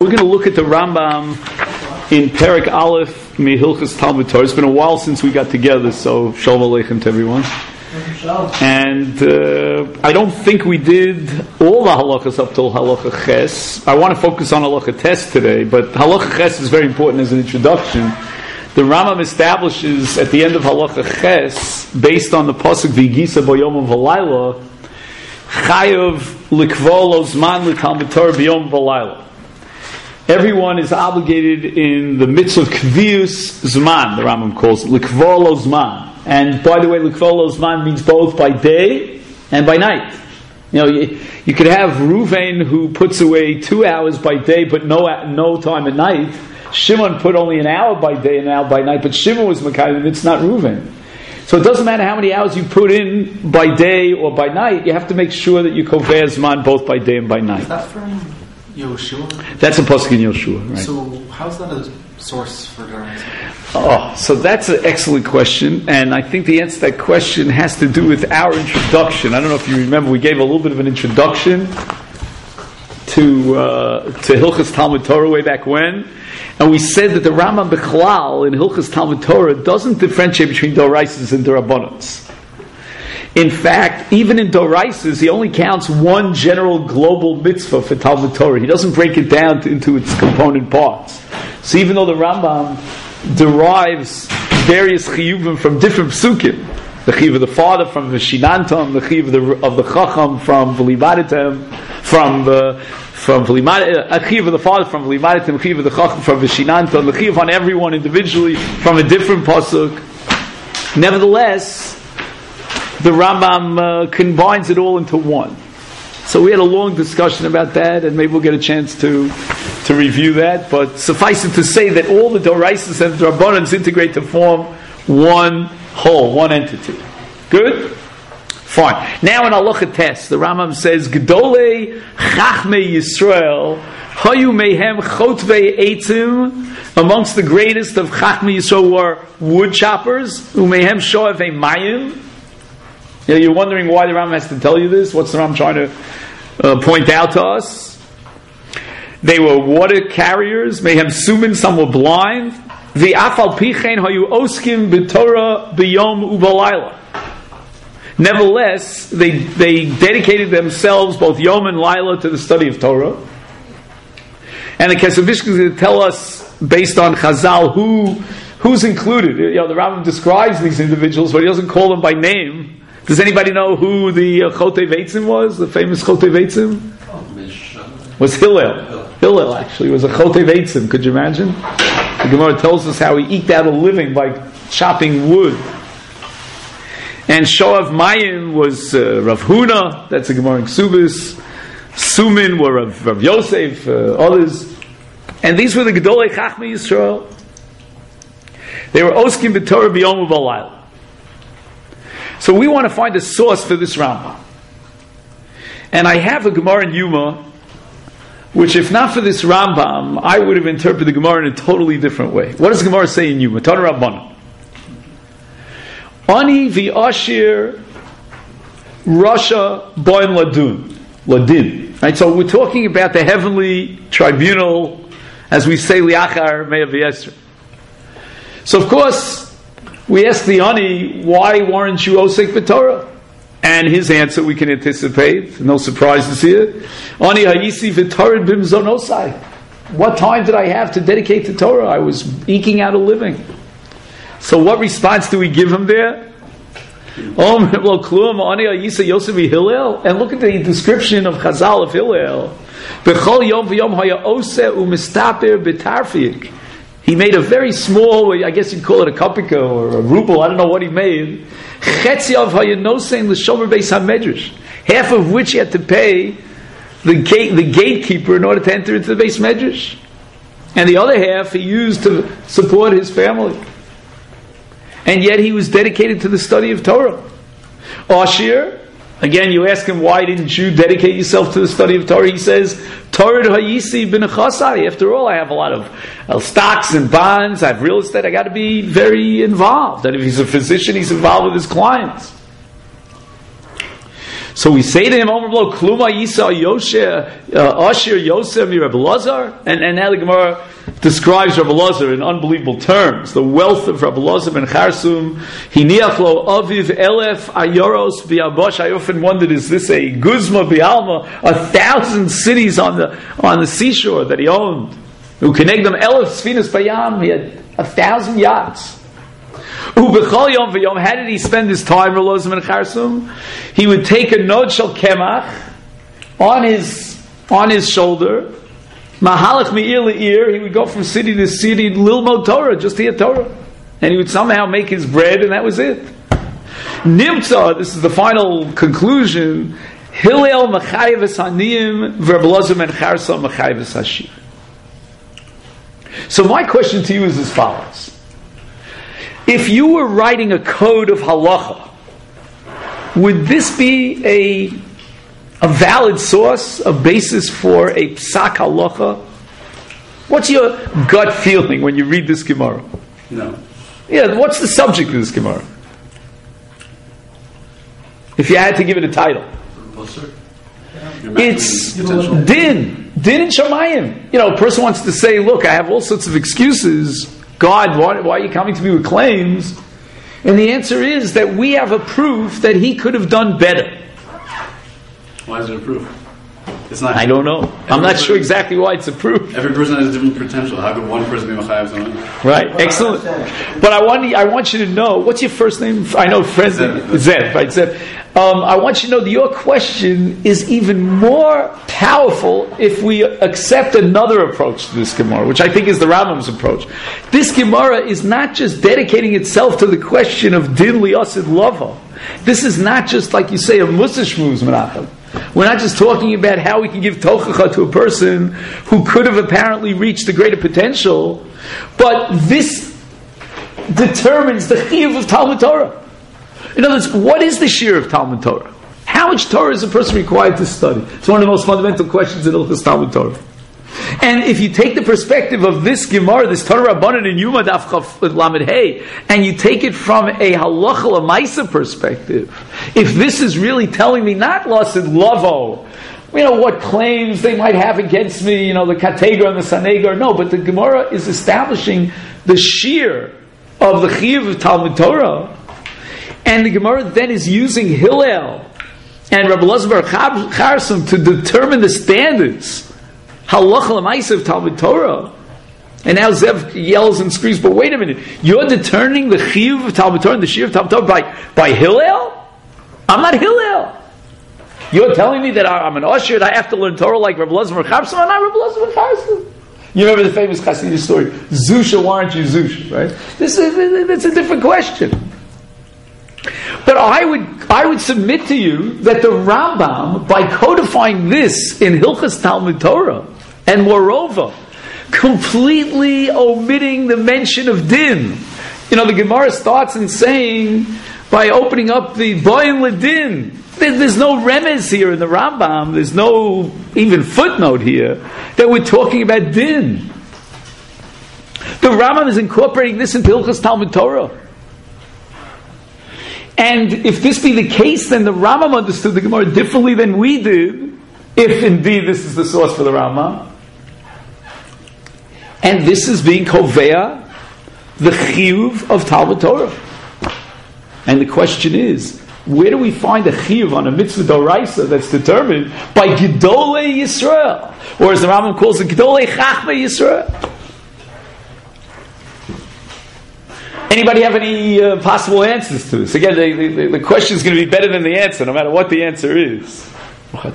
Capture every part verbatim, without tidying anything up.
We're going to look at the Rambam in Perek Aleph Mehilchas Talmud Torah. It's been a while since we got together, so Shalom Aleichem to everyone. And uh, I don't think we did all the halachas up till halacha ches. I want to focus on halacha tes today, but halacha ches is very important as an introduction. The Rambam establishes at the end of halacha ches, based on the pasuk v'gisa boyom v'layla, chayav likvol ozman l'talmud Torah b'yom v'layla. Everyone is obligated in the midst of kvius zman, the Rambam calls it, likvol ozman. And by the way, likvol ozman means both by day and by night. You know, you, you could have Ruvain who puts away two hours by day, but no no time at night. Shimon put only an hour by day and an hour by night, but Shimon was Makayim, it's not Ruvain. So it doesn't matter how many hours you put in by day or by night, you have to make sure that you koveh zman both by day and by night. Is that from Yoshua? That's a pasuk in Yoshua, right? So how's that a source for Daraisa? Oh, so that's an excellent question, and I think the answer to that question has to do with our introduction. I don't know if you remember, we gave a little bit of an introduction to uh, to Hilchas Talmud Torah way back when, and we said that the Rambam Bechlal in Hilchas Talmud Torah doesn't differentiate between Doraisas and Dorabbanans. In fact, even in Doraisas, he only counts one general global mitzvah for Talmud Torah. He doesn't break it down to, into its component parts. So even though the Rambam derives various chiyuvim from different psukim, the chiyuv of the father from the Shinantam, the chiyuv of the, of the Chacham from V'limaditem, from the from V'limaditem, a chiyuv of the father from V'limaditem, chiyuv of the Chacham from the Shinantam, the chiyuv on everyone individually from a different pasuk. Nevertheless, the Rambam uh, combines it all into one. So we had a long discussion about that, and maybe we'll get a chance to to review that. But suffice it to say that all the Doraisas and the Rabbanans integrate to form one whole, one entity. Good? Fine. Now in Halacha Tes, the Rambam says, Gedolei Chachmei Yisrael Hayu Mehem Chotvei Eitzim. Amongst the greatest of Chachmei Yisrael were wood choppers. Umehem Shoevei Mayim. You know, you're wondering why the Rambam has to tell you this. What's the Rambam trying to uh, point out to us? They were water carriers. Mayhem sumin. Some were blind. The afal pichein hayu oskim b'torah b'yom u'balayla. Nevertheless, they they dedicated themselves both yom and laila to the study of Torah. And the Kesef Mishnah is going to tell us based on Chazal who who's included. You know, the Rambam describes these individuals, but he doesn't call them by name. Does anybody know who the uh, Chotei Veitzim was? The famous Chotei Veitzim? Was Hillel. Hillel actually was a Chotei Veitzim. Could you imagine? The Gemara tells us how he eked out a living by chopping wood. And Shoav Mayim was uh, Rav Huna. That's a Gemara in Ksubis. Sumin were Rav, Rav Yosef, uh, others. And these were the Gedolei Chachmei Yisrael. They were Oskim B'Torah B'Yom U'Balayla. So we want to find a source for this Rambam. And I have a Gemara in Yuma, which if not for this Rambam, I would have interpreted the Gemara in a totally different way. What does the Gemara say in Yuma? Tana Rabbanan. Ani v'ashir Rasha boin ladun. Ladin. Right, so we're talking about the heavenly tribunal, as we say, liachar me'av v'yesr. So of course, we ask the Ani, why weren't you Osek B'Torah? And his answer we can anticipate. No surprises here. Ani ha'isi v'Torah b'mzonosai. What time did I have to dedicate to Torah? I was eking out a living. So what response do we give him there? And look at the description of Chazal of Hillel. B'chol yom v'yom haya oseh u'mistaper b'tarfiyik. He made a very small, I guess you'd call it a kopika or a ruble, I don't know what he made. Half of which he had to pay the gate, the gatekeeper in order to enter into the base medrash. And the other half he used to support his family. And yet he was dedicated to the study of Torah. Ashir, again you ask him, why didn't you dedicate yourself to the study of Torah? He says, Torah hayisi b'nechasai. After all, I have a lot of uh, stocks and bonds, I have real estate, I got to be very involved. And if he's a physician, he's involved with his clients. So we say to him, Omer Blo, Kluma Yisa Yoshe, uh, Asher Yosef Mi Rabbi Lazar, and and now the Gemara describes Rabbi Lazar in unbelievable terms. The wealth of Rabbi Lazar ben Charsum, Hiniach Lo Aviv Elef Ayoros Biabosh. I often wondered, is this a Guzma Bialma, a thousand cities on the on the seashore that he owned? Who connect them Elef Sfinas Bayam? He had a thousand yachts. Ubechol Yom V'Yom. How did he spend his time, Rabbi Lazar ben Charsum? He would take a nod shel kemach on his on his shoulder. Mahalach me'ir le'ir. He would go from city to city, lilmod Torah, just to hear Torah, and he would somehow make his bread, and that was it. Nimtza. This is the final conclusion. Hillel Machayev Haniyim Rabbi Lazar ben Charsum Machayev Hashir. So my question to you is as follows. If you were writing a code of halacha, would this be a, a valid source, a basis for a psak halacha? What's your gut feeling when you read this Gemara? No. Yeah, what's the subject of this Gemara? If you had to give it a title. It's din. Din in Shamayim. You know, a person wants to say, look, I have all sorts of excuses. God, why, why are you coming to me with claims? And the answer is that we have a proof that he could have done better. Why is it a proof? It's not. I don't know. Every I'm not person, sure exactly why it's a proof. Every person has a different potential. How could one person be Machayev someone? Right, well, excellent. But I want, I want you to know, what's your first name? I know, friend, Zed, Zed right, Zed. Um, I want you to know that your question is even more powerful if we accept another approach to this Gemara, which I think is the Rambam's approach. This Gemara is not just dedicating itself to the question of Din Liyasid Lava. This is not just, like you say, a Musa Shmuz Menachem. We're not just talking about how we can give tochacha to a person who could have apparently reached a greater potential, but this determines the chiyuv of Talmud Torah. In other words, what is the shir of Talmud Torah? How much Torah is a person required to study? It's one of the most fundamental questions in Ilchus Talmud Torah. And if you take the perspective of this Gemara, this Torah Rabbanan in Yuma Daf Chaf Lamed Hey, and you take it from a halacha l'maisa perspective, if this is really telling me not lasid lavo, you know, what claims they might have against me, you know, the kategar and the sanegar, no, but the Gemara is establishing the sheer of the chiyuv of Talmud Torah, and the Gemara then is using Hillel and Rabbi Lazar bar Charsum to determine the standards halacha l'maisa of Talmud Torah. And now Zev yells and screams, but wait a minute, you're determining the chiyuv of Talmud Torah and the shir of Talmud Torah by, by Hillel? I'm not Hillel. You're telling me that I'm an usher, that I have to learn Torah like Rabbi Lazar bar Charsum? I'm not Rabbi Lazar bar Charsum. You remember the famous Hasidic story, Zusha, why aren't you Zusha, right? This is, that's a different question. But I would I would submit to you that the Rambam, by codifying this in Hilchas Talmud Torah, and moreover, completely omitting the mention of din. You know, the Gemara starts in saying, by opening up the Boyin Ledin, there's no remez here in the Rambam, there's no even footnote here, that we're talking about din. The Rambam is incorporating this into Hilchas Talmud Torah. And if this be the case, then the Rambam understood the Gemara differently than we did, if indeed this is the source for the Rambam. And this is being kovea, the chiyuv of Talmud Torah. And the question is, where do we find a chiyuv on a mitzvah doraisa that's determined by Gedolei Yisrael? Or as the Rambam calls it, Gedolei Chachmei Yisrael. Anybody have any uh, possible answers to this? Again, the, the, the question is going to be better than the answer, no matter what the answer is. I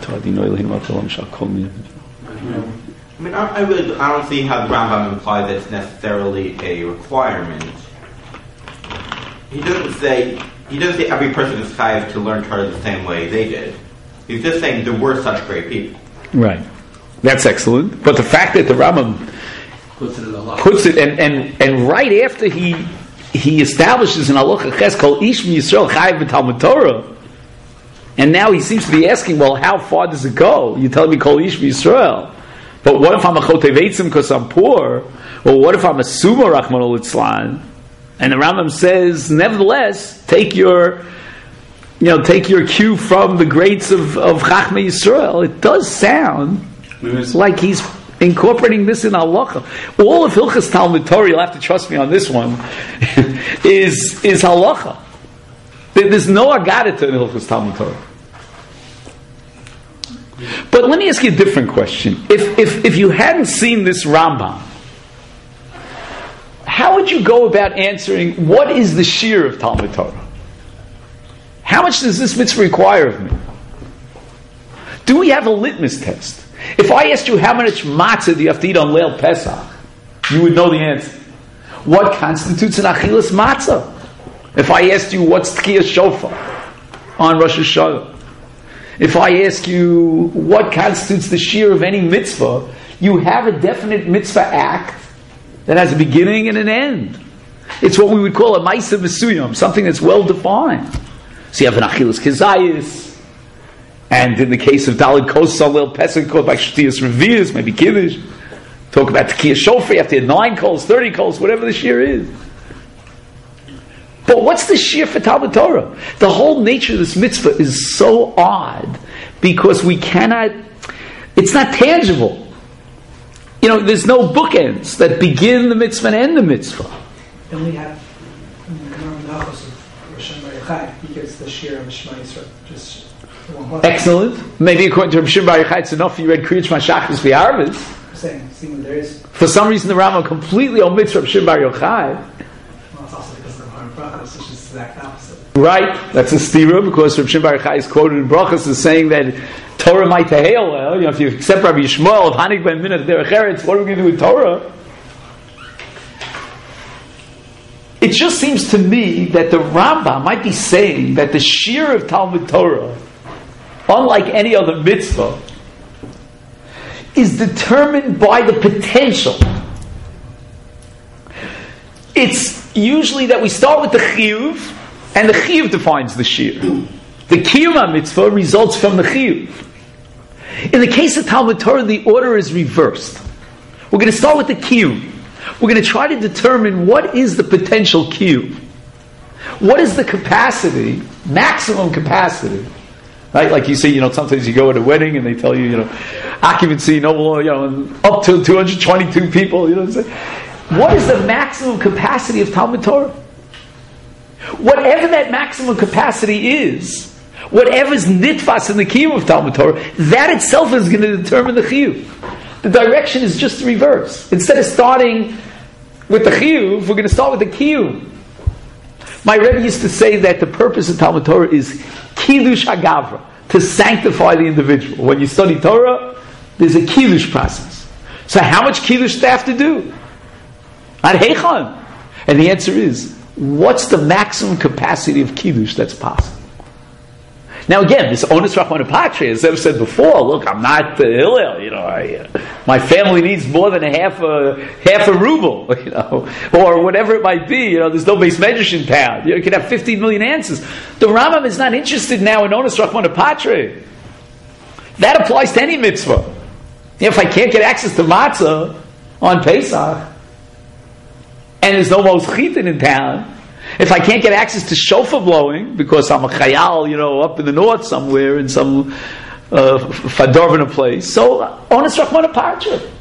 mean, I, I really I don't see how the Rambam implies that it's necessarily a requirement. He doesn't say he doesn't say every person is chayav to learn Torah the same way they did. He's just saying there were such great people. Right. That's excellent. But the fact that the Rambam puts it, in a lot. puts it and, and, and right after he he establishes in Halacha Ches Kol Ish Yisrael Chayav B'Talmud Torah, and now he seems to be asking, well, how far does it go? You're telling me Kol Ish Yisrael, but what if I'm a Chotei Veitzim because I'm poor? Or what if I'm a Suma Rachmana litzlan? And the Rambam says, nevertheless, take your you know, take your cue from the greats of, of Chachmei Yisrael, it does sound like he's incorporating this in halacha. All of Hilchas Talmud Torah, you'll have to trust me on this one, is is halacha. There's no agadita in Hilchas Talmud Torah. But let me ask you a different question. If if if you hadn't seen this Rambam, how would you go about answering what is the shear of Talmud Torah? How much does this mitzvah require of me? Do we have a litmus test? If I asked you how much matzah do you have to eat on Leil Pesach, you would know the answer. What constitutes an achilas matzah? If I asked you what's Tkiyah Shofar on Rosh Hashanah, if I ask you what constitutes the shear of any mitzvah, you have a definite mitzvah act that has a beginning and an end. It's what we would call a Maisa Mesuyam, something that's well defined. So you have an achilas kezayis, and in the case of Daled Kos Salil Pesach, called by Shtiyas Revius, maybe Kiddush. Talk about Tkiyah Shofar, you have to have nine coals, thirty coals, whatever the shear is. But what's the shear for Talmud Torah? The whole nature of this mitzvah is so odd because we cannot, it's not tangible. You know, there's no bookends that begin the mitzvah and end the mitzvah. And we have in the Nachos of Rosh Hashanah, he gets the shear of Shema Yisrael. Just one excellent. Maybe according to Rav Shimon Bar Yochai, it's enough you read Kriyat Shema Shachris v'Arvis. I'm saying, seeing there is. For some reason, the Rambam completely omits Rav Shimon Bar Yochai. Well, it's also because of the Harm Brachos, which is the exact opposite. Right, that's a stira because Rav Shimon Bar Yochai is quoted in Brachos as saying that Torah might tahel. You know, if you accept Rabbi Yishmael of Hanik ben Minach Derech Eretz, what are we going to do with Torah? It just seems to me that the Rambam might be saying that the shear of Talmud Torah, unlike any other mitzvah, is determined by the potential. It's usually that we start with the chiyuv, and the chiyuv defines the shear. The kiyum mitzvah results from the chiyuv. In the case of Talmud Torah, the order is reversed. We're going to start with the kiyum. We're going to try to determine what is the potential kiyum. What is the capacity, maximum capacity? Right? Like you see, you know, sometimes you go at a wedding and they tell you, you know, occupancy, no, you know, up to two hundred twenty-two people, you know what I'm saying? What is the maximum capacity of Talmud Torah? Whatever that maximum capacity is, whatever's nitfas in the kiyum of Talmud Torah, that itself is going to determine the chiyuv. The direction is just the reverse. Instead of starting with the chiyuv, we're going to start with the kiyum. My Rebbe used to say that the purpose of Talmud Torah is kiddush hagavra, to sanctify the individual. When you study Torah, there's a kiddush process. So how much kiddush do they have to do? Ad heichon. And the answer is, what's the maximum capacity of kiddush that's possible? Now again, this onus rachmana patria, as I've said before, look, I'm not uh, Hillel, you know, I, uh, my family needs more than a half a half a ruble, you know, or whatever it might be. You know, there's no base medrash in town. You know, you can have fifteen million answers. The Rambam is not interested now in onus rachmana patria. That applies to any mitzvah. You know, if I can't get access to matzah on Pesach, and there's no most chitin in town, if I can't get access to shofar blowing because I'm a chayal, you know, up in the north somewhere in some uh, fadorvina place, so onus rachmana patria.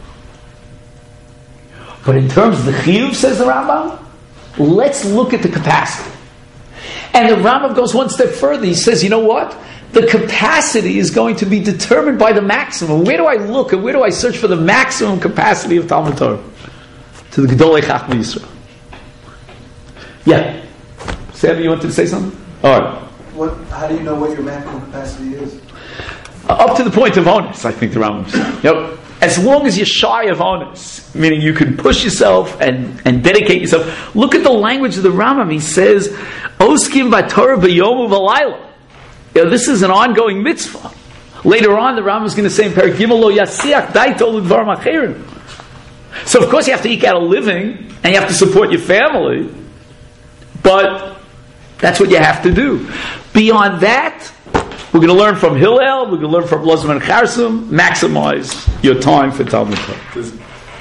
But in terms of the chiyuv, says the Rambam, let's look at the capacity. And the Rambam goes one step further. He says, you know what? The capacity is going to be determined by the maximum. Where do I look and where do I search for the maximum capacity of Talmud Torah? To the Gedolei Chachmei Yisrael. Yeah. Sam, you wanted to say something? All right. What? How do you know what your maximum capacity is? Uh, up to the point of onus, I think the Rambam said. Yep. As long as you're shy of onus, meaning you can push yourself and, and dedicate yourself. Look at the language of the Rambam. He says, "Oskim b'Torah b'yomu v'layla." You know, this is an ongoing mitzvah. Later on, the Rambam is going to say in Perek Gimel, "Lo yasiach daito l'dvarim acherim." So of course you have to eke out a living and you have to support your family, but that's what you have to do. Beyond that, we're going to learn from Hillel, we're going to learn from Lozman and Charsum, maximize your time for Talmud Torah.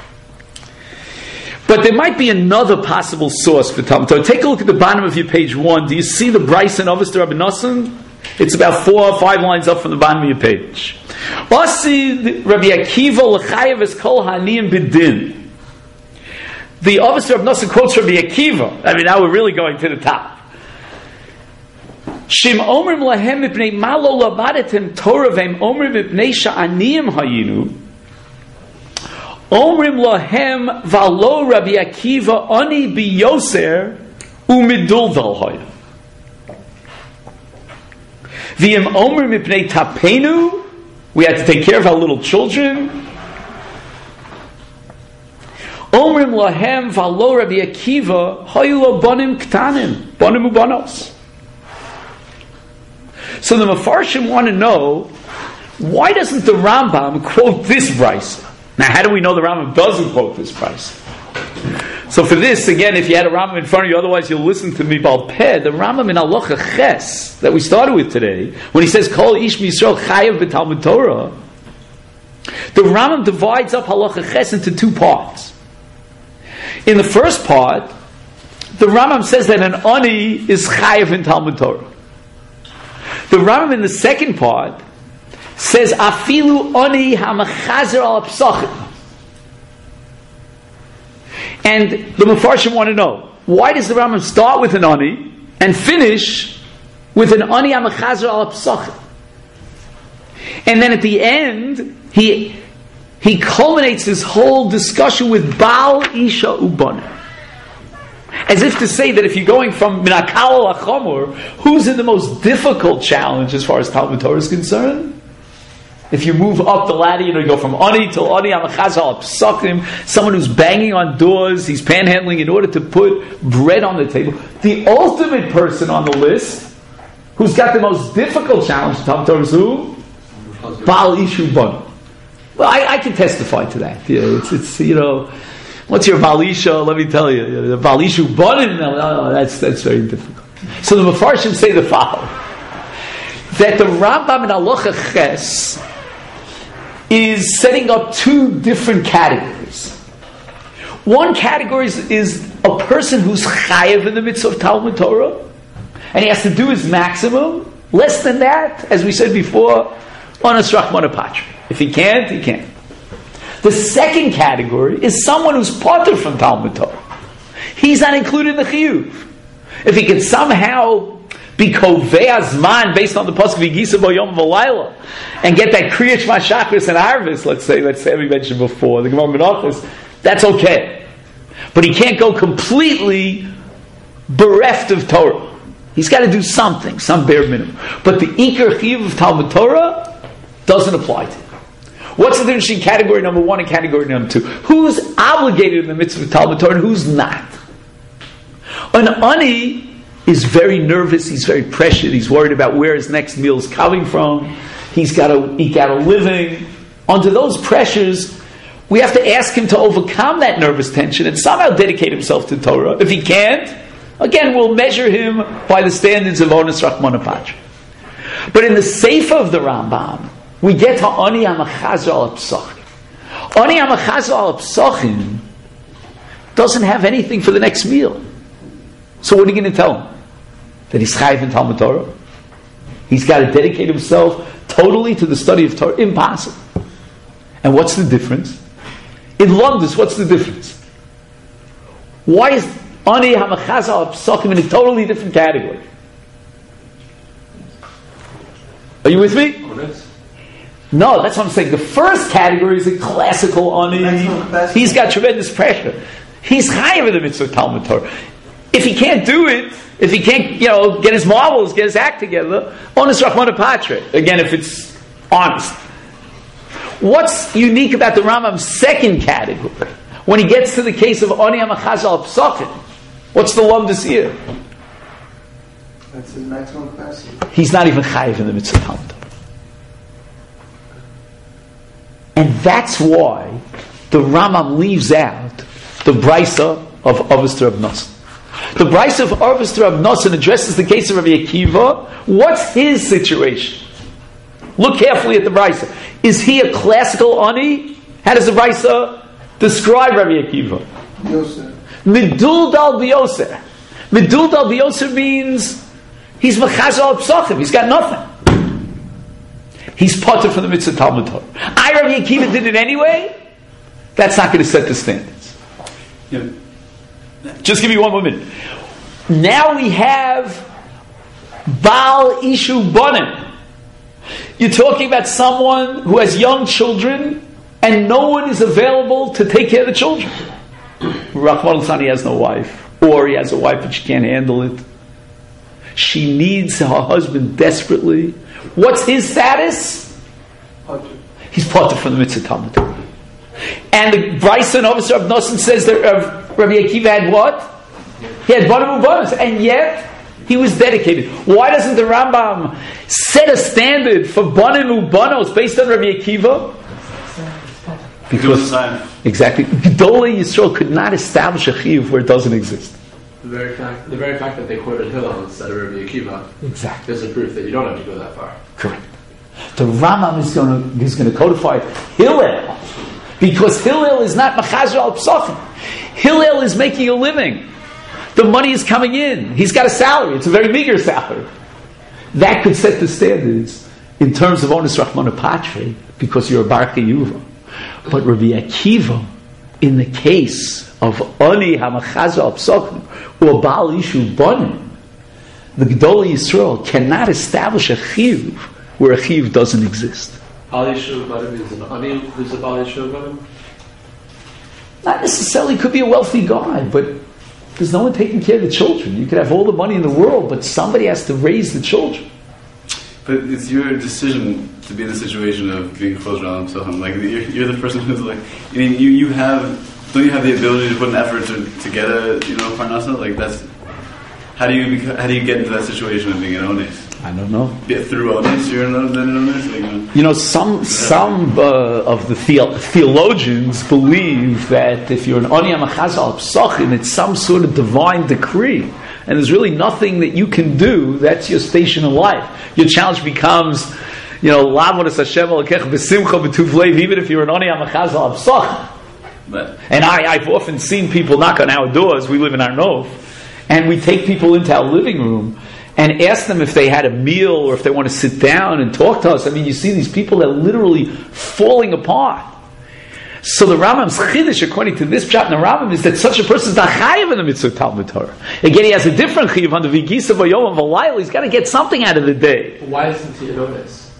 But there might be another possible source for Talmud Torah. Take a look at the bottom of your page one. Do you see the Bryce and Avos Rabbi Nosson? It's about four or five lines up from the bottom of your page. Asi Rabbi Akiva l'chayev es kol haniyim b'din. The officer of Nosson quotes Rabbi Akiva. I mean, now we're really going to the top. Shim omrim lahem mipnei malo labadetem Torah ve'im omrim mipnei sha'aniyim hayinu. Omrim lahem valo Rabbi Akiva ani biyoser umidul dalhoya. V'im omrim mipnei tapenu. We had to take care of our little children. Omrim lahem valo Rabbi Akiva hayu lo bonim ktanim bonim ubanos. So the Mefarshim want to know, why doesn't the Rambam quote this brisa? Now, how do we know the Rambam doesn't quote this brisa? So for this, again, if you had a Rambam in front of you, otherwise you'll listen to me Baal Peh, the Rambam in Halacha Ches that we started with today, when he says Kol Ish Yisrael Chayav B'Talmud Torah, the Rambam divides up Halacha Ches into two parts. In the first part, the Rambam says that an Ani is Chayav in Talmud Torah. The Rambam in the second part says Afilu Ani HaMachazer Al Psachim. And the Mefarshim want to know, why does the Rambam start with an Ani and finish with an Ani HaMachazer Al Psachim? And then at the end, he he culminates his whole discussion with Baal Isha Ubana. As if to say that if you're going from Minakal Lachomor, who's in the most difficult challenge as far as Talmud Torah is concerned? If you move up the ladder, you know, you go from Ani to Ani Amachazal Psakim, someone who's banging on doors, he's panhandling in order to put bread on the table. The ultimate person on the list, who's got the most difficult challenge to Talmud Torah is who? Baal Ishu Bana. Well, I, I can testify to that. Yeah, it's, it's you know. What's your Balisha? Let me tell you. The Balishu Bonin, no, that's, that's very difficult. So the Mefarshim say the following. That the Rambam in Halacha Ches is setting up two different categories. One category is, is a person who's chayev in the mitzvah of Talmud Torah, and he has to do his maximum. Less than that, as we said before, onas rachmana patri. If he can't, he can't. The second category is someone who's parted from Talmud Torah. He's not included in the chiyuv. If he can somehow be kovei azman based on the pasuk v'gisa bo yom v'layla and get that kriyat shma shachris and arvis, let's say, let's say we mentioned before the Gemara Menachos, that's okay. But he can't go completely bereft of Torah. He's got to do something, some bare minimum. But the ikar chiyuv of Talmud Torah doesn't apply to him. What's the difference between category number one and category number two? Who's obligated in the mitzvah of Talmud Torah and who's not? An ani is very nervous, he's very pressured, he's worried about where his next meal is coming from, he's got to eke out a living. Under those pressures, we have to ask him to overcome that nervous tension and somehow dedicate himself to Torah. If he can't, again, we'll measure him by the standards of Onas Rachmana Patri. But in the Sefer of the Rambam, we get to Ani HaMachazer Al Psachim. Ani HaMachazer Al Psachim doesn't have anything for the next meal. So what are you going to tell him? That he's chayiv in Talmud Torah? He's got to dedicate himself totally to the study of Torah? Impossible. And what's the difference? In London, what's the difference? Why is Ani HaMachazer Al Psachim in a totally different category? Are you with me? No, that's what I'm saying. The first category is a classical Ani. He's got tremendous pressure. He's chayiv in the mitzvah of Talmud Torah. If he can't do it, if he can't, you know, get his marbles, get his act together, Onas Rachmana Patri. Again, if it's honest. What's unique about the Rambam's second category? When he gets to the case of Ani HaMachazer Al Psachim, what's the lumdus here? That's his maximum capacity. He's not even chayiv in the mitzvah of Talmud Torah. And that's why the Rambam leaves out the brisa of Avos Rav Nosson. The brisa of Avos Rav Nosson addresses the case of Rabbi Akiva. What's his situation? Look carefully at the brisa. Is he a classical ani? How does the brisa describe Rabbi Akiva? Yosef. Midul dal biyoser. Midul dal biyoser means he's mechazer al psachim. He's got nothing. He's potter from the mitzvah Talmud Torah. I, Rabbi Akiva, did it anyway. That's not going to set the standards. Yeah. Just give me one more minute. Now we have Baal Ishu Bonim. You're talking about someone who has young children and no one is available to take care of the children. Rahman al-Thani has no wife, or he has a wife but she can't handle it. She needs her husband desperately. What's his status? He's potter from the mitzvah Talmud Torah. And the Bryson officer of Nosson says that uh, Rabbi Akiva had what? He had Bonim Ubonos, and yet he was dedicated. Why doesn't the Rambam set a standard for Bonim Ubonos based on Rabbi Akiva? Because exactly, Gedolei Yisrael could not establish a chiyuv where it doesn't exist. The very fact, the very fact that they quoted Hillel instead of Rabbi Akiva, exactly, is a proof that you don't have to go that far. Correct. The Rambam is going to is going to codify Hillel because Hillel is not Machazer al Psachim. Hillel is making a living. The money is coming in. He's got a salary. It's a very meager salary. That could set the standards in terms of Onus Rachmana Patre because you're a Bar Chiyuva. But Rabbi Akiva, in the case of Ani Hamachazer al Psachim or Baal Ishu Bonim, the Gedolei Yisrael cannot establish a chiyuv where a chiyuv doesn't exist. Baal Ishu Bonim is an Ani who's a Baal Ishu Bonim? Not necessarily. Could be a wealthy guy, but there's no one taking care of the children. You could have all the money in the world, but somebody has to raise the children. But it's your decision to be in the situation of being close around Psachim. Like you're, you're the person who's like, I mean, you you have don't you have the ability to put an effort to, to get a you know parnasa? Like that's how do you beca- how do you get into that situation of being an ones? I don't know. Yeah, through ones, you're an ones. Like, you know? You know, some some uh, of the, the- theologians believe that if you're an Ani Hamachazer al Psachim, it's some sort of divine decree. And there's really nothing that you can do. That's your station in life. Your challenge becomes, you know, Lavodas Hashem Elokech b'simcha b'tuv leiv, even if you're an Ani Hamachazer al Psachim. And I, I've often seen people knock on our doors. We live in Arnov, and we take people into our living room and ask them if they had a meal or if they want to sit down and talk to us. I mean, you see these people that are literally falling apart. So the Rambam's chiddush, according to this pshat in the Rambam, is that such a person is not chayav in the mitzvah Talmud Torah. Again, he has a different chiyuv on the vigisa v'yom v'layil. He's got to get something out of the day. Why isn't he an onus?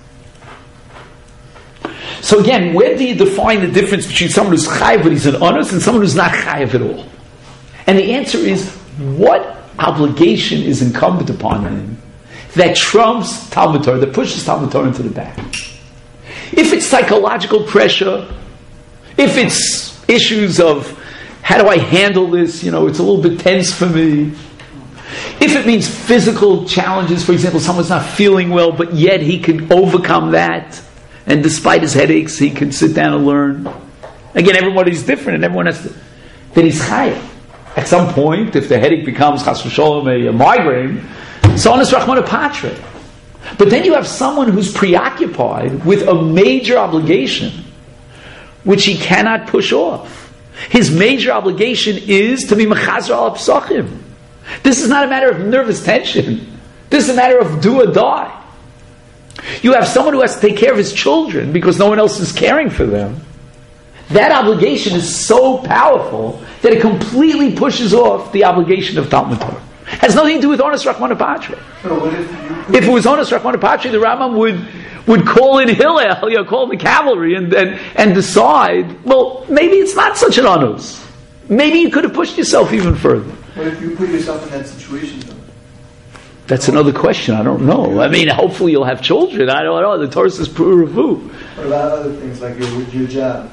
So again, where do you define the difference between someone who's chayav but he's an onus and someone who's not chayav at all? And the answer is, what obligation is incumbent upon him that trumps Talmud Torah, that pushes Talmud Torah into the back? If it's psychological pressure, if it's issues of how do I handle this, you know, it's a little bit tense for me. If it means physical challenges, for example, someone's not feeling well, but yet he can overcome that, and despite his headaches, he can sit down and learn. Again, everybody's different, and everyone has to. Then he's chayav. At some point, if the headache becomes chas v'sholom a, a migraine, so on is Rachmana Patre. But then you have someone who's preoccupied with a major obligation, which he cannot push off. His major obligation is to be mechazer al psachim. This is not a matter of nervous tension. This is a matter of do or die. You have someone who has to take care of his children because no one else is caring for them. That obligation is so powerful that it completely pushes off the obligation of Talmud Torah. It has nothing to do with Onus Rachmana Patre. So what if, you, If it was Onus Rachmana Patre, the Rambam would would call in Hillel, you know, call in the cavalry and, and and decide, well, maybe it's not such an onus. Maybe you could have pushed yourself even further. what if you put yourself in that situation, though? That's another question. I don't know. I mean, hopefully you'll have children. I don't know. The Torah says pru revu. What about other things like your, your job?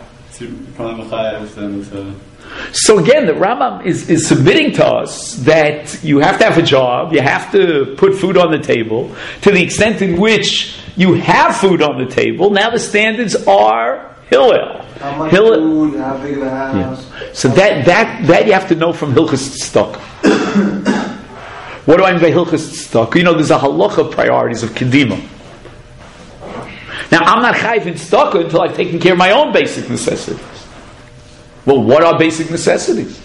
So again, the Rambam is, is submitting to us that you have to have a job, you have to put food on the table. To the extent in which you have food on the table, now the standards are Hillel. How much Hillel, food, how big of a house? yeah. So that, that, that you have to know from Hilchos Tzedakah. What do I mean by Hilchos Tzedakah? You know, there's a halacha of priorities of Kedima. Now, I'm not chayiv in tzedakah until I've taken care of my own basic necessities. Well, what are basic necessities?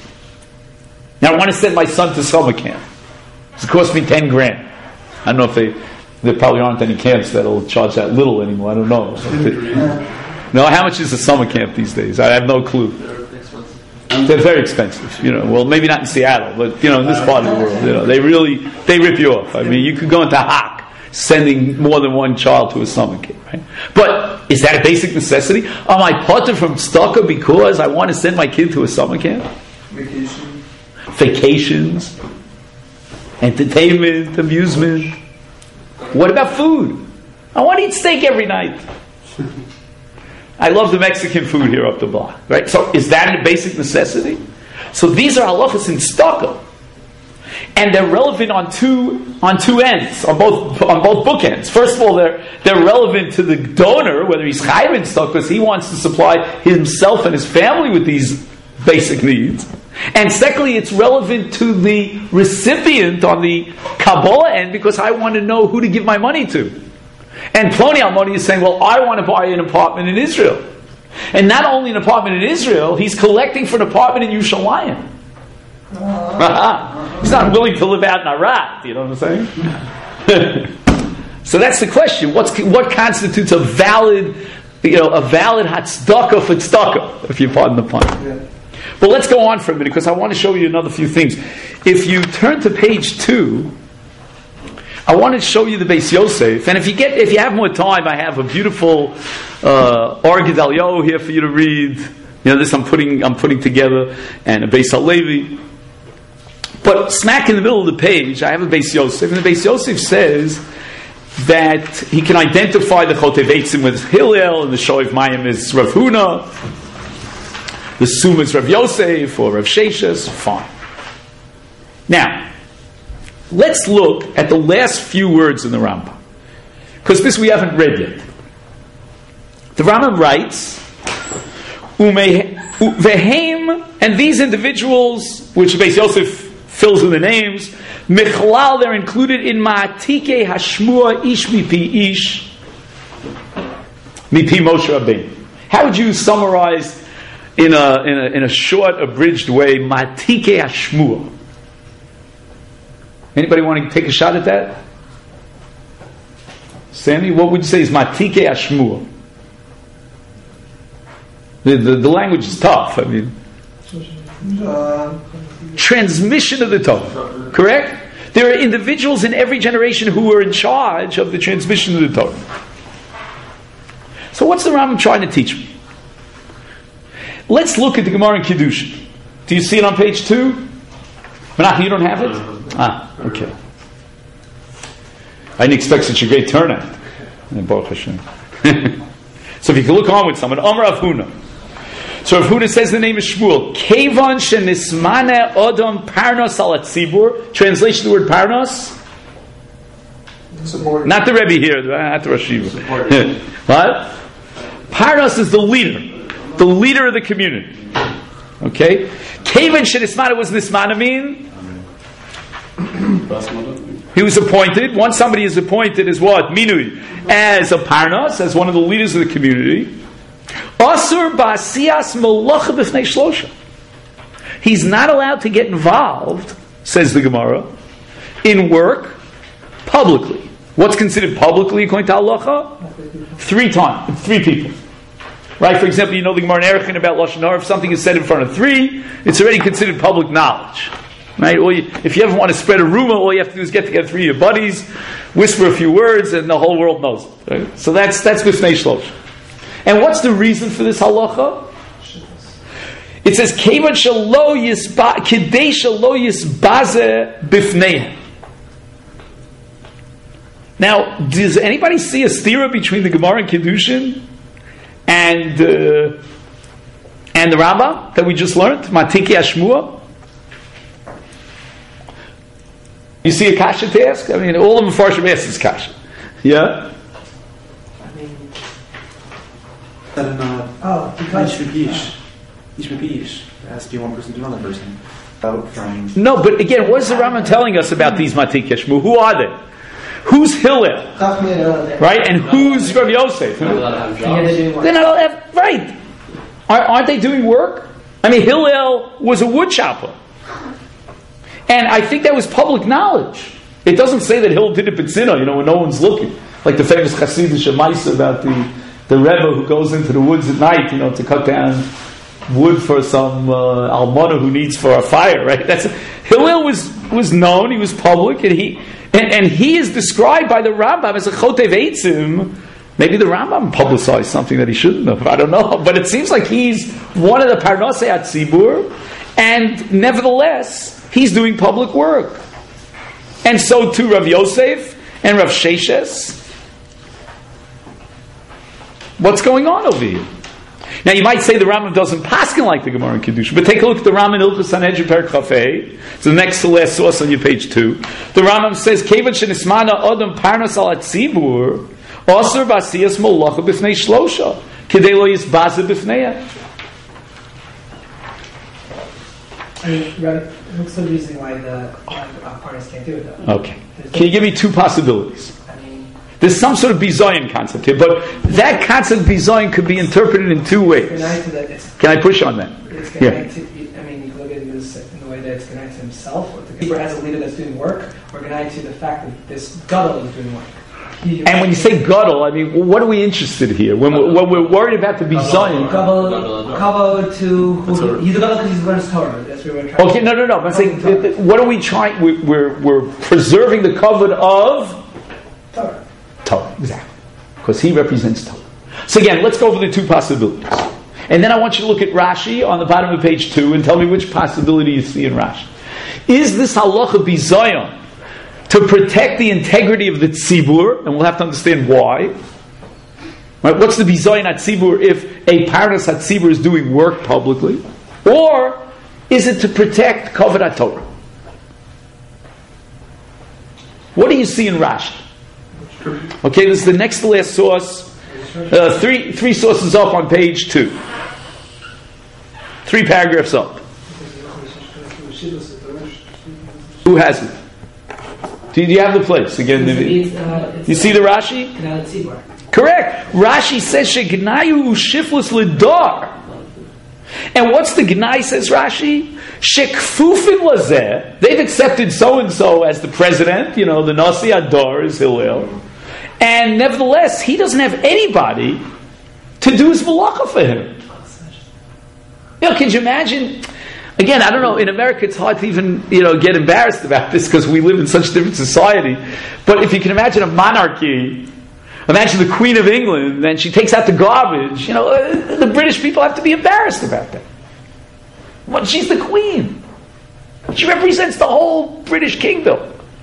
Now, I want to send my son to summer camp. It's cost me ten grand. I don't know if they there probably aren't any camps that'll charge that little anymore. I don't know. No, how much is a summer camp these days? I have no clue. They're very expensive, you know. Well, maybe not in Seattle, but you know, in this part of the world, you know, they really they rip you off. I mean, you could go into Hak sending more than one child to a summer camp, right? But is that a basic necessity? Am I potter from tzedakah because I want to send my kid to a summer camp? Vacation. Vacations, entertainment, amusement. What about food? I want to eat steak every night. I love the Mexican food here up the block, right? So is that a basic necessity? So these are halachas in tzedakah, and they're relevant on two on two ends, on both on both bookends. First of all, they're they're relevant to the donor, whether he's chayav in tzedakah, because he wants to supply himself and his family with these basic needs. And secondly, it's relevant to the recipient on the Kabbalah end, because I want to know who to give my money to. And Ploni Almoni is saying, well, I want to buy an apartment in Israel. And not only an apartment in Israel, he's collecting for an apartment in Yerushalayim. Uh, he's not willing to live out in Iraq, you know what I'm saying? So that's the question. What's, what constitutes a valid, you know, a valid hatzdaka for tzedakah, if you pardon the pun? Yeah. But let's go on for a minute, because I want to show you another few things. If you turn to page two, I want to show you the Beis Yosef, and if you get, if you have more time, I have a beautiful uh, Or Gedaliyahu here for you to read. You know, this I'm putting, I'm putting together, and a Beis Halevi. But smack in the middle of the page, I have a Beis Yosef, and the Beis Yosef says that he can identify the Chotev Eitzim with Hillel, and the Shoav Mayim is Rav Huna, the Summa is Rav Yosef or Rav Sheshes. Fine. Now, let's look at the last few words in the Rambam, because this we haven't read yet. The Rambam writes, Vehem, and these individuals, which Beis Yosef fills in the names, Michlal, they're included in Ma'atike Hashmua Ish Mipi Ish Mipi Moshe Rabbeinu. How would you summarize in a in a, in a short, abridged way Ma'atike Hashmua? Anybody want to take a shot at that? Sandy, what would you say is Matike Ashmua? The, the the language is tough. I mean, uh, transmission of the Torah. Correct? There are individuals in every generation who are in charge of the transmission of the Torah. So what's the Rambam trying to teach me? Let's look at the Gemara in Kiddushin. Do you see it on page two? Menachem, you don't have it? Ah, okay. I didn't expect such a great turnout. Baruch Hashem. So if you can look on with someone, Amar Rav Huna. So Rav Huna says the name is Shmuel. Kevan shenismane odom parnos al tzibur. Translation of the word parnos? Support. Not the Rebbe here, not the Rosh Yeshiva. What? Parnos is the leader, the leader of the community. Okay? Kevan shenismane, was nismana mean? He was appointed. Once somebody is appointed as what? Minui. As a parnos, as one of the leaders of the community. Asur ba'asiyas melacha b'fnei shlosha. He's not allowed to get involved, says the Gemara, in work publicly. What's considered publicly according to halacha? Three times, three people. Right? For example, you know the Gemara in Erechin about Lashon Hara. If something is said in front of three, it's already considered public knowledge. Right? Or you, if you ever want to spread a rumor, all you have to do is get together three of your buddies, whisper a few words, and the whole world knows it. Right? So that's that's b'fnei shlosh. And what's the reason for this halacha? It says kevan shelo yisba kidei shelo yisbaze b'fneihem. Now, does anybody see a stira between the Gemara in Kiddushin and uh, and the Rambam that we just learned? Matiki Ashmua. You see a kasha to ask? I mean, all of them Farshim ask this kasha. Yeah? I mean, that in uh, Oh, because... Ish Mipish. Ish Mipish. There has to be one person to another person. Out from... No, but again, what is the Rambam telling us about these Matik Yashmu? Who are they? Who's Hillel? Right? And who's Rav Yosef? They're not allowed to have... Right. Aren't they doing work? I mean, Hillel was a wood chopper. And I think that was public knowledge. It doesn't say that Hill did it b'tzina, you know, when no one's looking. Like the famous Hasidic Maisa about the, the Rebbe who goes into the woods at night, you know, to cut down wood for some uh, almana who needs for a fire, right? That's Hillel was was known, he was public, and he and, and he is described by the Rambam as a chotev eitzim. Maybe the Rambam publicized something that he shouldn't have. I don't know, but it seems like he's one of the parnosei hatzibur, and nevertheless he's doing public work. And so too Rav Yosef and Rav Sheshes. What's going on over here? Now you might say the Rambam doesn't paskin like the Gemara in Kedusha, but take a look at the Rambam in Ilchus Sanhedrin Perek Chafei. It's the next to last source on your page two. The Rambam says, "Kevan shenismana adam parnas al hatzibur, osur b'asiyas molacha b'fnei shlosha, kedei lo yisbaze b'fneya." I mean, Rabbi, what's the reason why the why the parnas can't do it though? Okay. Can you give me two possibilities? I mean, There's some sort of bizoyan concept here, but that concept of bizoyan could be interpreted in two ways. connected to that, it's, Can I push on that? it's Yeah. connected. I mean, you can look at it as in the way that it's connected to himself, or the keeper has a leader that's doing work, or connected to the fact that this gadol is doing work. He- And when you say gadol, I mean, what are we interested here? When we're, when we're worried about the bizoyan. Gadol, gadol to who, he's a gadol because he's learns Torah. That's what we're trying. Okay, no, no, no. I'm saying, th- th- what are we trying? we- We're we're preserving the covenant of Torah. Torah, exactly, because he represents Torah. So again, let's go over the two possibilities, and then I want you to look at Rashi on the bottom of page two and tell me which possibility you see in Rashi. Is this halacha bizayon to protect the integrity of the tzibur, and we'll have to understand why. Right? What's the bizayon at tzibur if a parnas at tzibur is doing work publicly, or is it to protect kavod Torah? What do you see in Rashi? Okay, this is the next to last source. Uh, three three sources up on page two. Three paragraphs up. Who has it? Do you have the place again? It's, uh, it's, You see the Rashi? uh, tzibur. Correct. Rashi says shegnayu shiflus lidar. And what's the gnai, says Rashi? Shekfufin lazeh. They've accepted so and so as the president. You know, the Nasi Adar is Hillel, and nevertheless, he doesn't have anybody to do his malacha for him. You know, can you imagine? Again, I don't know. In America, it's hard to even you know get embarrassed about this because we live in such a different society. But if you can imagine a monarchy. Imagine the Queen of England, and she takes out the garbage. You know, uh, the British people have to be embarrassed about that. Well, she's the Queen. She represents the whole British kingdom.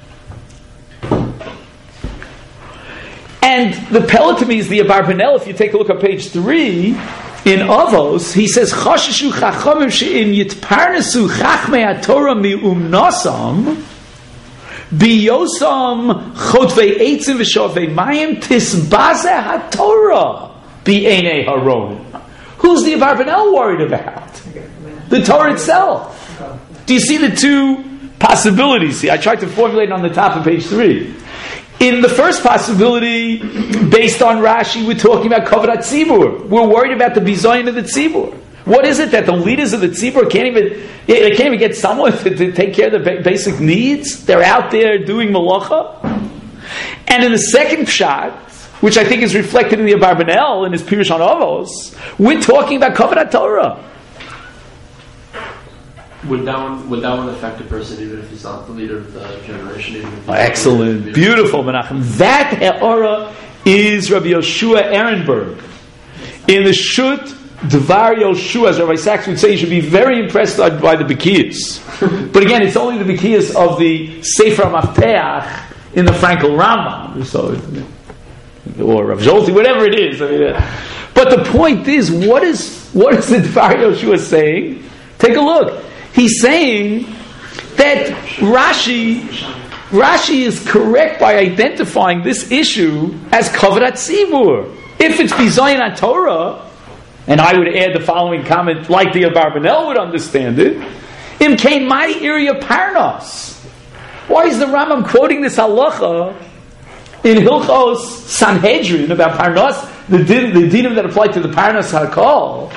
And the Pella to me is the Abarbanel. If you take a look at page three, in Avos, he says, Chasheshu chachamim she'in yitparnesu chachmei haTorah mi'umnosam Biyosam chotvei eitzim v'shovei mayim tisbaze haTorah bi'enei haron. Who's the Abarbanel worried about? The Torah itself. Do you see the two possibilities here? I tried to formulate it on the top of page three. In the first possibility, based on Rashi, we're talking about kavod hatzibur. We're worried about the bizayon of the tzibur. What is it that the leaders of the tzibur can't even they can't even get someone to, to take care of their basic needs? They're out there doing malacha. And in the second pshat, which I think is reflected in the Abarbanel in his Pirush on Avos, we're talking about kavod haTorah. Would that one would that one affect a person even if he's not the leader of the generation? Even if he's Oh, excellent, not beautiful, Menachem. That ha'ora is Rabbi Yoshua Ehrenberg in the Shut. Dvar Yoshua, as Rabbi Sachs would say, you should be very impressed by, by the Bekiyas. But again, it's only the Bekiyas of the Sefer Mafteach in the Frankel Rambam, so, or Rav Zolti, whatever it is. I mean, uh, but the point is, what is what is the Dvar Yoshua saying? Take a look. He's saying that Rashi, Rashi is correct by identifying this issue as kavod hatzibur. If it's bizayon haTorah. And I would add the following comment, like the Abarbanel would understand it. Im kain my area parnas. Why is the Rambam quoting this halacha in Hilchos Sanhedrin about parnas, the din, the dinim that apply to the parnas hakol?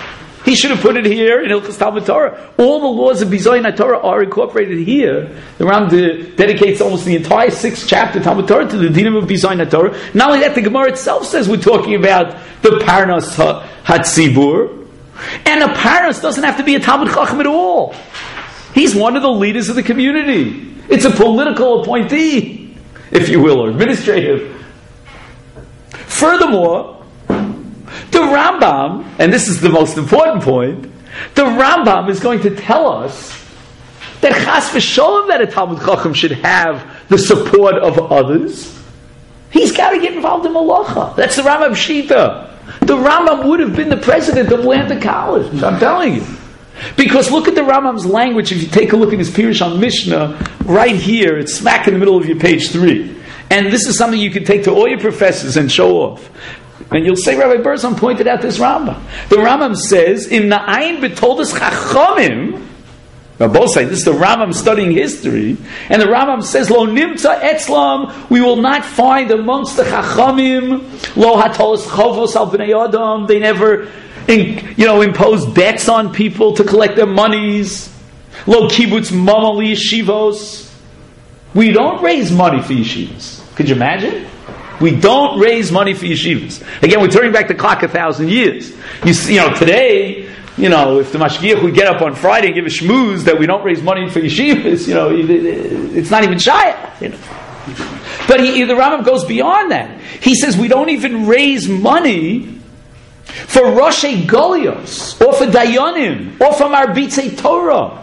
He should have put it here in Hilchos Talmud Torah. All the laws of Bizoyin Torah are incorporated here. The Ram de- dedicates almost the entire sixth chapter Talmud Torah to the dinim of Bizoyin Torah. Not only that, the Gemara itself says we're talking about the Parnas HaTzibur. And a Parnas doesn't have to be a Talmud Chacham at all. He's one of the leaders of the community. It's a political appointee, if you will, or administrative. Furthermore, the Rambam, and this is the most important point, the Rambam is going to tell us that chas v'sholem that a Talmud Chacham should have the support of others. He's got to get involved in malacha. That's the Rambam Shita. The Rambam would have been the president of Atlanta College. I'm telling you. Because look at the Rambam's language. If you take a look at his Pirush on Mishnah, right here, it's smack in the middle of your page three. And this is something you can take to all your professors and show off. And you'll say, Rabbi Berzon pointed out this Rambam. The Rambam says, in Na'ayin B'toldos Chachamim, now both say this is the Rambam studying history, and the Rambam says, Lo nimtza etzlam, we will not find amongst the Chachamim, Lo hatolos chovos al b'nei adam, they never in, you know, impose debts on people to collect their monies, Lo kibbutz mama li yeshivos, we don't raise money for yeshivas. Could you imagine? We don't raise money for yeshivas. Again, we're turning back the clock a thousand years. You see, you know, today, you know, if the mashgiach would get up on Friday and give a shmooze that we don't raise money for yeshivas, you know, it's not even shayah, you know. But he, the Rambam goes beyond that. He says we don't even raise money for Roshei Golios, or for Dayanim, or for Marbitzei Torah,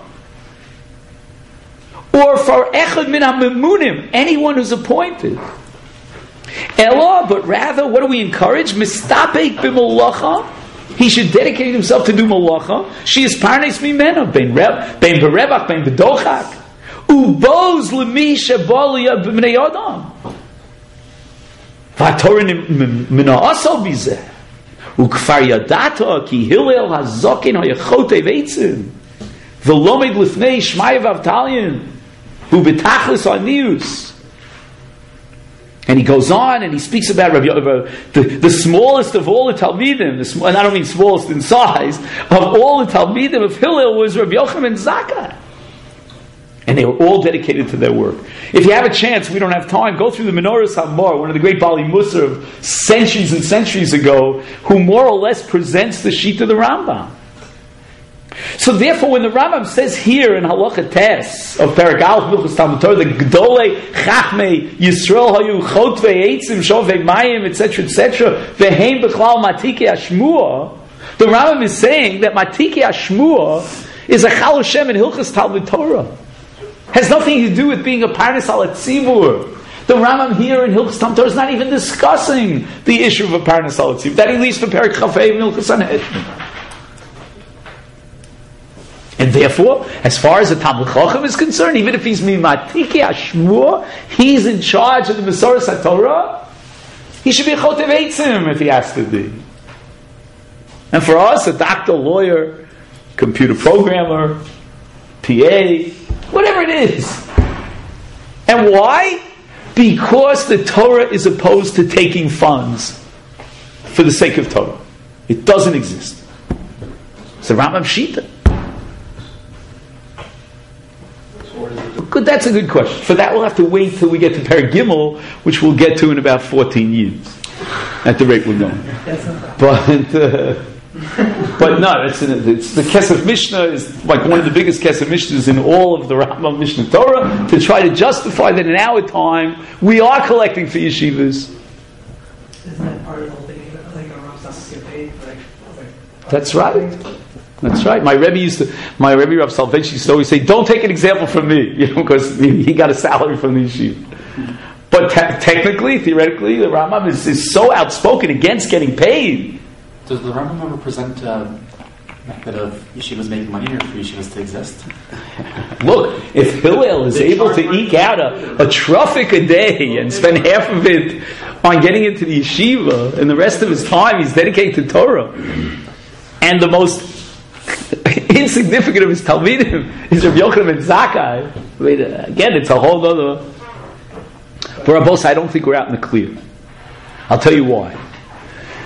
or for Echad Min HaMemunim, anyone who's appointed. Ella, but rather, what do we encourage? Mistapek b'malacha. He should dedicate himself to do malacha. She is parnes mimena, ben reb, ben berebach, ben bedochak. Uboz l'mi shebolia b'mnei adam. V'atorin mina asal bizeh. Ukfar yadata ki Hillel hazokin hayachote veitzim. V'lomed l'fnei shmayev avtalyin. Ubetachlis anius. And he goes on and he speaks about Rabbi, the, the smallest of all the Talmidim, the sm- and I don't mean smallest in size, of all the Talmidim of Hillel was Rabbi Yochanan Zakkai. And they were all dedicated to their work. If you have a chance, we don't have time, go through the Menorahs Hamor, one of the great Bali Musar of centuries and centuries ago, who more or less presents the sheet of the Rambam. So therefore, when the Rambam says here in Halacha Tes of Perek Aleph Hilchos Talmud Torah, the Gdolei Chachmei Yisrael Hayu Chotvei Eitzim Shovei Mayim, et cetera, et cetera, Veheim Bechlal Matikei Hashmua, the Rambam is saying that Matikei Hashmua is a Chal Hashem in Hilchos Talmud Torah. Has nothing to do with being a Parnas al Tzibur. The Rambam here in Hilchos Talmud Torah is not even discussing the issue of a Parnas al Tzibur. That he leaves to Perek Chafei in Hilchos Sanhedrin. And therefore, as far as the Talmud Chacham is concerned, even if he's Mimatiki Ashmur, he's in charge of the Mesoras HaTorah, he should be a Chotev Eitzim if he has to be. And for us, a doctor, lawyer, computer programmer, P A, whatever it is. And why? Because the Torah is opposed to taking funds for the sake of Torah. It doesn't exist. It's a Rambam Shita. Good, that's a good question. For that, we'll have to wait till we get to Perek Gimel, which we'll get to in about fourteen years, at the rate we're going. But, uh, but no, it's, it's the Kesef Mishnah is like one of the biggest Kesef Mishnahs in all of the Rambam Mishnah Torah to try to justify that in our time we are collecting for yeshivas. Isn't that part of the whole thing? Like a Rav Sassi get paid? Like, like, That's right. That's right. My Rebbe used to, my Rebbe Rav Soloveitchik used to always say, "Don't take an example from me," you know, because he got a salary from the yeshiva. But te- technically, theoretically, the Rambam is, is so outspoken against getting paid. Does the Rambam ever present a method of yeshivas making money or for yeshivas to exist? Look, if Hillel is They able to charge eke out a, a traffic a day and spend half of it on getting into the yeshiva, and the rest of his time he's dedicated to Torah, and the most insignificant of his Talmidim is Rabbi Yochanan Zakkai. I mean, again, it's a whole other. But Rabos, I don't think we're out in the clear. I'll tell you why.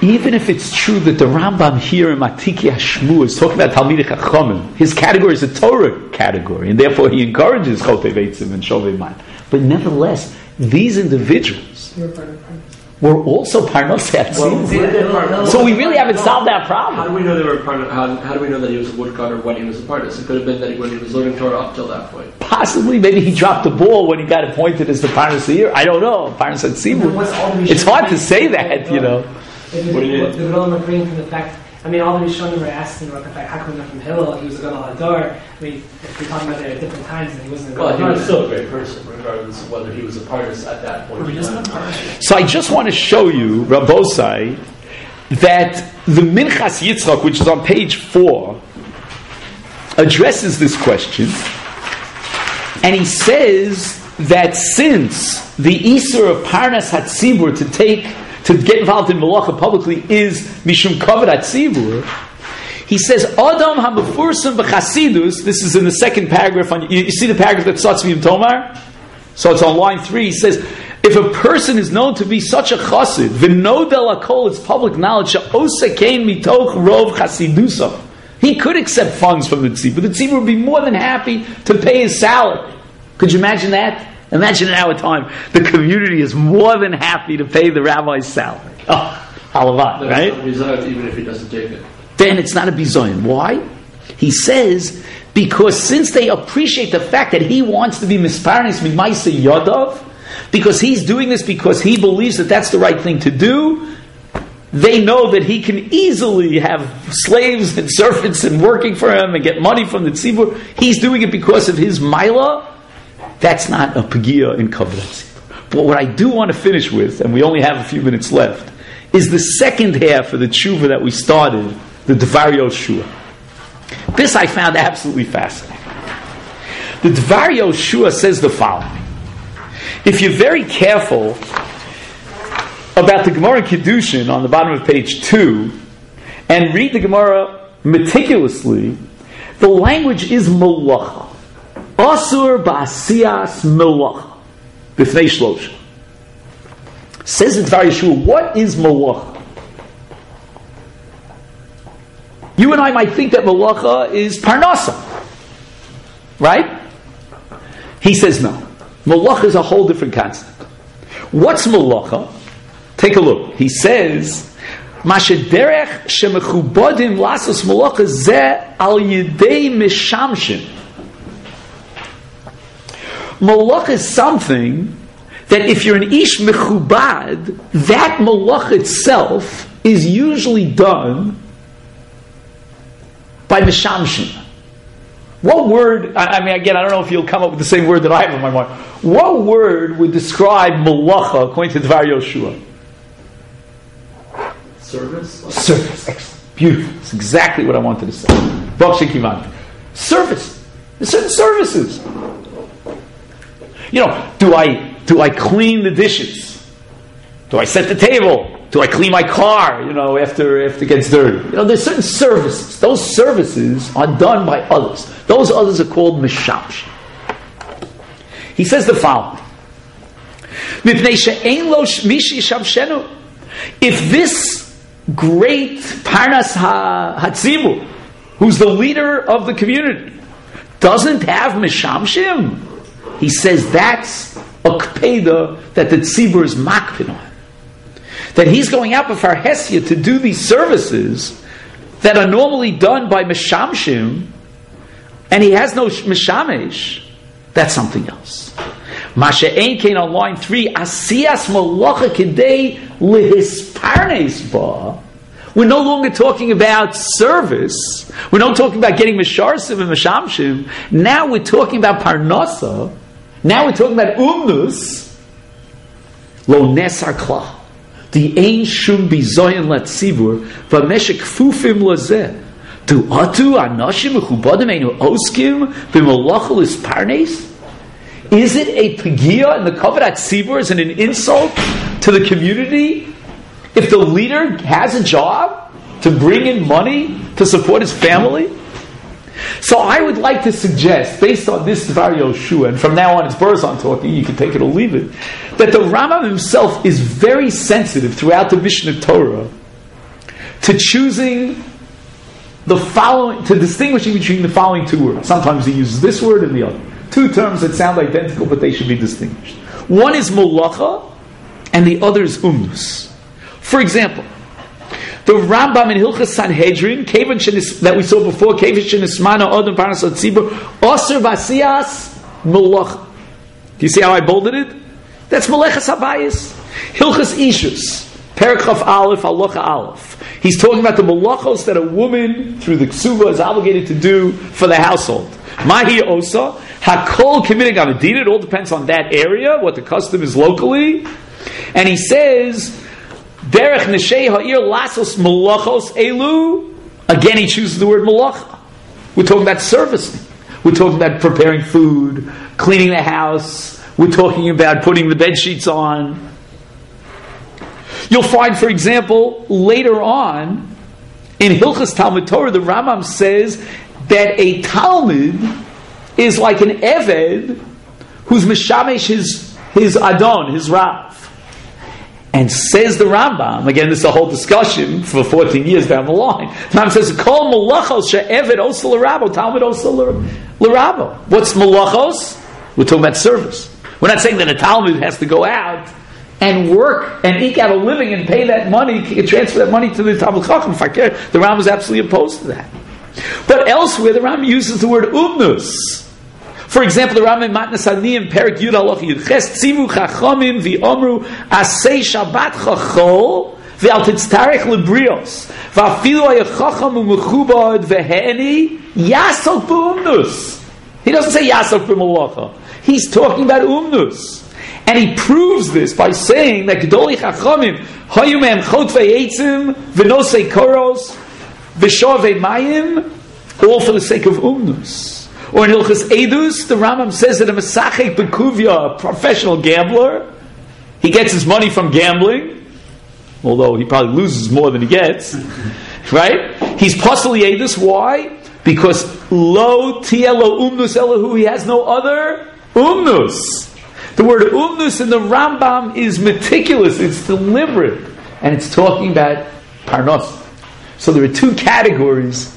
even if it's true that the Rambam here in Matiki Hashmu is talking about Talmidei Chachamim, his category is a Torah category, and therefore he encourages Chotei Veitzim and Shovei Mayim. But nevertheless, these individuals were also Parnosei Atzibur. So we really haven't solved that problem. How do we know they were part of, how, how do we know that he was a woodcutter when he was a Parnas? It could have been that he, when he was learning Torah up till that point. Possibly, maybe he dropped the ball when he got appointed as the Parnas here. I don't know. Parnas Atzibur. It's hard to say that, you know. What do you mean? The Gedolim agreeing from the fact, I mean, all the Rishonim were asking about the fact, how come from Hillel, he was a Gadol Hador. I mean, if we're talking about it at different times, and he wasn't a Gadol Well, he was Hador. still a great person, regardless of whether he was a Parnas at that point. He doesn't have Parnas. So I just want to show you, Rabbosai, that the Minchas Yitzchak, which is on page four, addresses this question, and he says that since the Isur of Parnas Hatzibur to take to get involved in Malacha publicly is Mishum Kavod Hatzibur, he says, Adam HaMefursam B'Chasidus, this is in the second paragraph, on, you, you see the paragraph that starts with Yom Tomar? So it's on line three, he says, if a person is known to be such a chassid, v'nodel hakol, it's public knowledge, she'osa kein mitoch rov chasidusah, he could accept funds from the tzibur. The tzibur would be more than happy to pay his salary. Could you imagine that? Imagine in our time, the community is more than happy to pay the rabbi's salary. Oh, halavat, right? Even if he doesn't take it. Then it's not a bizoyin. Why? He says, because since they appreciate the fact that he wants to be misparnis mimaisa yadav, because he's doing this because he believes that that's the right thing to do, they know that he can easily have slaves and servants and working for him and get money from the tzibur. He's doing it because of his milah. That's not a pagia in Kavod Hatzibur. But what I do want to finish with, and we only have a few minutes left, is the second half of the tshuva that we started, the Dvar Yoshua. This I found absolutely fascinating. The Dvar Yoshua says the following. If you're very careful about the Gemara Kiddushin on the bottom of page two, and read the Gemara meticulously, the language is malacha. Asur ba'asiyas malacha. B'fnei shlosha. Says the Dvar Yoshua, what is malacha? You and I might think that malacha is parnasa. Right? He says no. Malacha is a whole different concept. What's malacha? Take a look. He says, Mashederech shemechubadim lasos malacha zeh al yedei mishamshin. Malacha is something that if you're an ish mechubad, that malacha itself is usually done by mishamshin. What word, I, I mean, again, I don't know if you'll come up with the same word that I have in my mind. What word would describe malacha according to Dvar Yoshua? Service? Service. Excellent. Beautiful. That's exactly what I wanted to say. Bakshe Kivan. Service. There's certain services. You know, do I do I clean the dishes? Do I set the table? Do I clean my car, you know, after, after it gets dirty? You know, there's certain services. Those services are done by others. Those others are called mishamsh. He says the following. If this great Parnas HaTzibur, who's the leader of the community, doesn't have mishamshim, he says that's a kpeda that the tzibur is makpid on. That he's going out before Hesia to do these services that are normally done by mishamshim, and he has no mishamesh, that's something else. Masha Ein Kain on line three, Asiyas Malacha Kedei Lihisparnes Ba. We're no longer talking about service. We're not talking about getting misharsim and mishamshim. Now we're talking about parnasa. Now we're talking about umnus. Lo nesar klah. The ein shum bizoyin latzibur v'meshek kfufim lazeh. Do atu anashim mechubadim einu oskim b'malacha lisparnes? Is it a pegia in the Kavod Hatzibur? Is it an insult to the community if the leader has a job to bring in money to support his family? So I would like to suggest, based on this Dvar Yoshua, and from now on it's Burzon talking, you can take it or leave it, that the Rambam himself is very sensitive throughout the Mishnah Torah to choosing the following, to distinguishing between the following two words. Sometimes he uses this word and the other. Two terms that sound identical, but they should be distinguished. One is molacha, and the other is umnus. For example, the Rambam in Hilchas Sanhedrin, that we saw before, Kevan shenismana odom parnas tzibur, osir vasiyas molacha. Do you see how I bolded it? That's Melechas Habayis. Hilchas Ishus, Perikov Aleph, Halacha Aleph. He's talking about the malachos that a woman, through the ksuva, is obligated to do for the household. Mahi Osa, Hakol Kiminig Amadina, it all depends on that area, what the custom is locally. And he says, Derech Neshei Ha'ir Lasos Malachos Elu. Again, he chooses the word malacha. We're talking about servicing. We're talking about preparing food, cleaning the house. We're talking about putting the bed sheets on. You'll find, for example, later on, in Hilchas Talmud Torah, the Rambam says that a Talmud is like an Eved who's Mishamesh his, his Adon, his Rav. And says the Rambam, again, this is a whole discussion for fourteen years down the line. The Rambam says, Kol malachos she'eved osa l'rabo, Talmud osa l'rabo. What's malachos? We're talking about service. We're not saying that a Talmud has to go out and work and eke out a living and pay that money, transfer that money to the Talmud Chacham. The Rambam is absolutely opposed to that. But elsewhere, the Rambam uses the word umnus. For example, the Rambam in Matnas Haniyim, Perik Yud Halacha Yud Ches, Tzivu Chachamim v'omru asei Shabbat chachol v'al titztarech lebrios v'afilu hayachacham u'mechubad v'he'eni yasok b'umnus. He doesn't say yasok b'malacha. He's talking about umnus. And he proves this by saying that Gedolei Chachamim hayu me'em chot ve'etzim v'nosei koros v'shovei mayim, all for the sake of umnus. Or in Hilchas Edus, the Rambam says that a Mesachek Bekuvia, a professional gambler, he gets his money from gambling, although he probably loses more than he gets, right? He's Pasali Edus. Why? Because Lo Tielo Umnus Elahu, he has no other Umnus. The word Umnus in the Rambam is meticulous, it's deliberate, and it's talking about Parnos. So there are two categories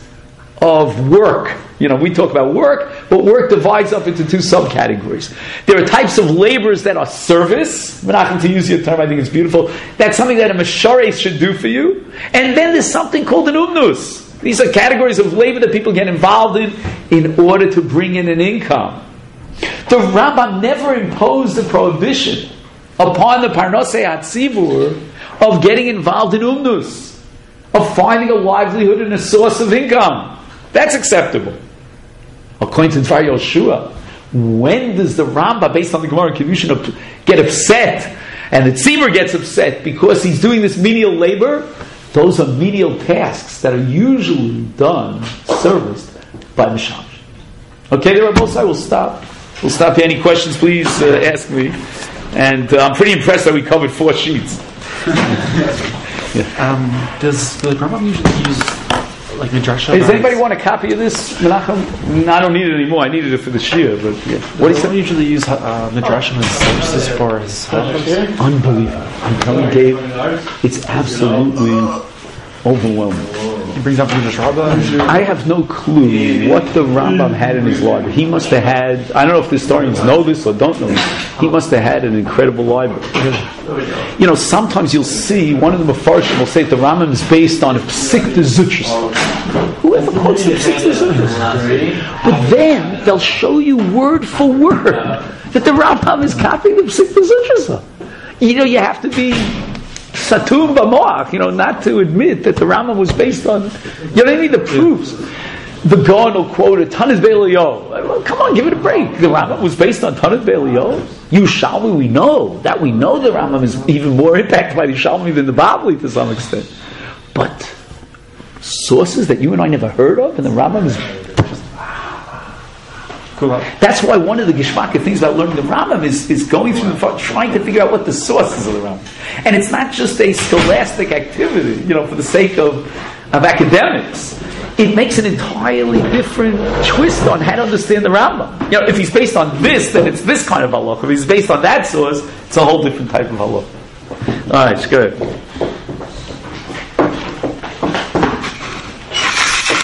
of work. You know, we talk about work, but work divides up into two subcategories. There are types of labors that are service. Menachem, to use your term, I think it's beautiful. That's something that a meshares should do for you. And then there's something called an umnus. These are categories of labor that people get involved in in order to bring in an income. The Rambam never imposed a prohibition upon the Parnosei HaTzibur of getting involved in umnus, of finding a livelihood and a source of income. That's acceptable. According to Dvar Yoshua, when does the Rambam, based on the Gemara and Kiddushin, get upset, and the Tzibur gets upset because he's doing this menial labor? Those are menial tasks that are usually done, serviced by Misham. Okay, there are both sides. We'll stop. We'll stop here. Any questions, please uh, ask me. And uh, I'm pretty impressed that we covered four sheets. yeah. um, does the Rambam usually use like Midrasha? Does anybody want a copy of this, Menachem? No, I don't need it anymore. I needed it for the Shia, but yeah. What do you say? Usually use uh, Midrashim as sources for his halachos? Unbelievable. I'm telling Dave, it's absolutely overwhelming. He brings up Midrash Rabbah. I have no clue what the Rambam had in his library. He must have had, I don't know if the historians know this or don't know this, he must have had an incredible library. You know, sometimes you'll see, one of the Mefarshim will say that the Rambam is based on a Psik de Zuchus. Whoever quotes the Psik de Zuchus? But then they'll show you word for word that the Rambam is copying the Psik de Zuchus. You know, you have to be Satum b'moach, you know, not to admit that the Rambam was based on. You don't need the proofs. The Gaon will quote a Tanit Be'Eliyahu. Well, come on, give it a break. The Rambam was based on Tanit Be'Eliyahu. Yushalmi, we know that we know the Rambam is even more impacted by the Yushalmi than the Bavli to some extent. But sources that you and I never heard of, and the Rambam is. That's why one of the Geshmaka things about learning the Rambam is, is going through the, trying to figure out what the sources of the Rambam. And it's not just a scholastic activity, you know, for the sake of, of academics. It makes an entirely different twist on how to understand the Rambam. You know, if he's based on this, then it's this kind of halakha. If he's based on that source, it's a whole different type of halakha. All right, good.